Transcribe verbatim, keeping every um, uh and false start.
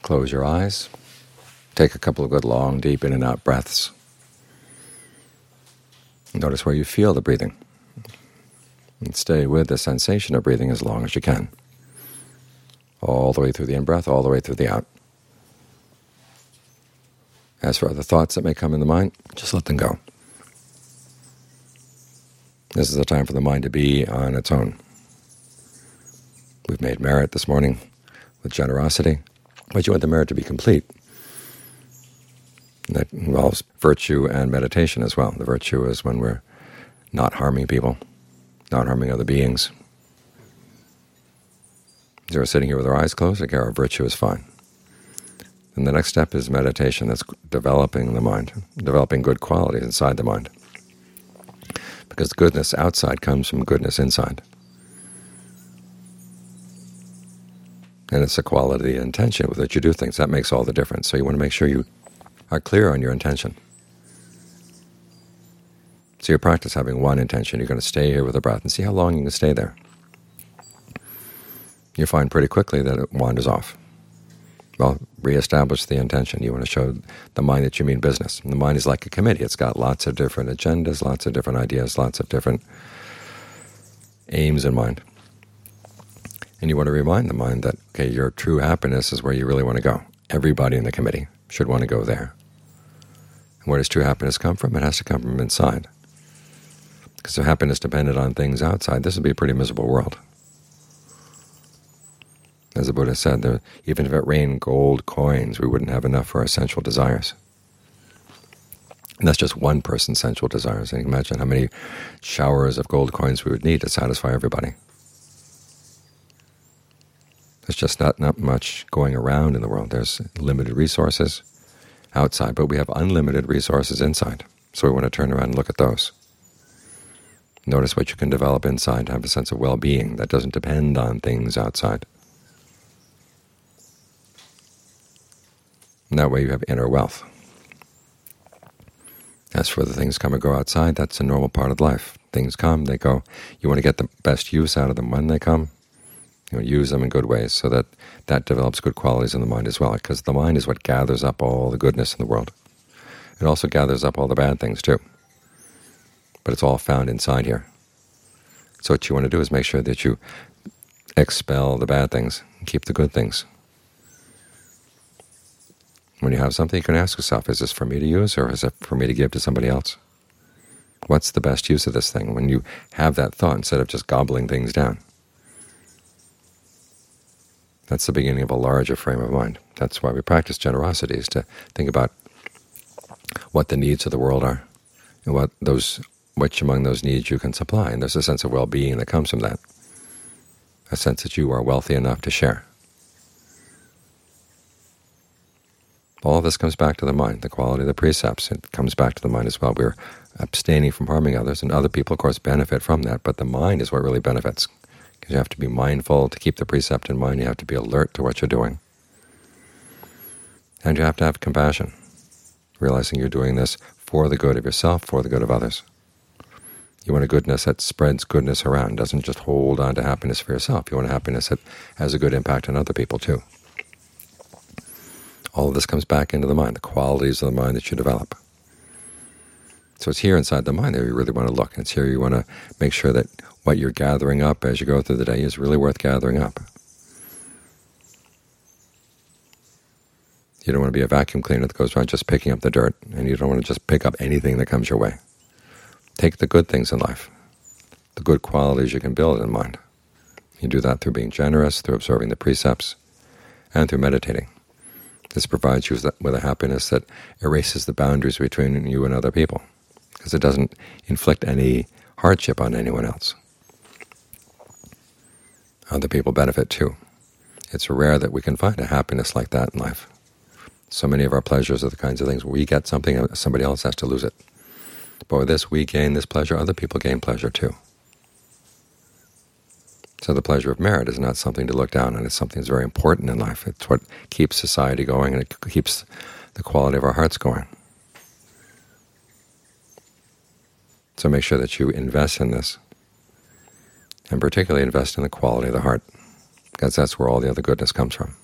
Close your eyes. Take a couple of good long, deep in and out breaths. Notice where you feel the breathing. And stay with the sensation of breathing as long as you can. All the way through the in-breath, all the way through the out. As for other thoughts that may come in the mind, just let them go. This is the time for the mind to be on its own. We've made merit this morning with generosity, but you want the merit to be complete. And that involves virtue and meditation as well. The virtue is when we're not harming people, not harming other beings. So we're sitting here with our eyes closed, okay, our virtue is fine. And the next step is meditation. That's developing the mind, developing good qualities inside the mind. Because goodness outside comes from goodness inside. And it's the quality and intention with which you do things. That makes all the difference. So you want to make sure you are clear on your intention. So you practice having one intention. You're going to stay here with the breath and see how long you can stay there. You find pretty quickly that it wanders off. Well, reestablish the intention. You want to show the mind that you mean business. And the mind is like a committee. It's got lots of different agendas, lots of different ideas, lots of different aims in mind. And you want to remind the mind that, okay, your true happiness is where you really want to go. Everybody in the committee should want to go there. And where does true happiness come from? It has to come from inside. Because if happiness depended on things outside, this would be a pretty miserable world. As the Buddha said, there, even if it rained gold coins, we wouldn't have enough for our sensual desires. And that's just one person's sensual desires. And you can imagine how many showers of gold coins we would need to satisfy everybody. There's just not, not much going around in the world. There's limited resources outside, but we have unlimited resources inside. So we want to turn around and look at those. Notice what you can develop inside to have a sense of well-being that doesn't depend on things outside. And that way you have inner wealth. As for the things come and go outside, that's a normal part of life. Things come, they go. You want to get the best use out of them when they come. You know, use them in good ways so that that develops good qualities in the mind as well, because the mind is what gathers up all the goodness in the world. It also gathers up all the bad things too. But it's all found inside here. So what you want to do is make sure that you expel the bad things and keep the good things. When you have something, you can ask yourself, is this for me to use or is it for me to give to somebody else? What's the best use of this thing? When you have that thought, instead of just gobbling things down. That's the beginning of a larger frame of mind. That's why we practice generosity, is to think about what the needs of the world are and what those, which among those needs you can supply. And there's a sense of well-being that comes from that, a sense that you are wealthy enough to share. All of this comes back to the mind, the quality of the precepts. It comes back to the mind as well. We're abstaining from harming others, and other people, of course, benefit from that, but the mind is what really benefits. Because you have to be mindful to keep the precept in mind. You have to be alert to what you're doing. And you have to have compassion, realizing you're doing this for the good of yourself, for the good of others. You want a goodness that spreads goodness around, doesn't just hold on to happiness for yourself. You want a happiness that has a good impact on other people too. All of this comes back into the mind, the qualities of the mind that you develop. So it's here inside the mind that you really want to look. It's here you want to make sure that what you're gathering up as you go through the day is really worth gathering up. You don't want to be a vacuum cleaner that goes around just picking up the dirt, and you don't want to just pick up anything that comes your way. Take the good things in life, the good qualities you can build in mind. You do that through being generous, through observing the precepts, and through meditating. This provides you with a happiness that erases the boundaries between you and other people, because it doesn't inflict any hardship on anyone else. Other people benefit too. It's rare that we can find a happiness like that in life. So many of our pleasures are the kinds of things where we get something and somebody else has to lose it. But with this, we gain this pleasure, other people gain pleasure too. So the pleasure of merit is not something to look down on. It's something that's very important in life. It's what keeps society going, and it keeps the quality of our hearts going. So make sure that you invest in this, and particularly invest in the quality of the heart, because that's where all the other goodness comes from.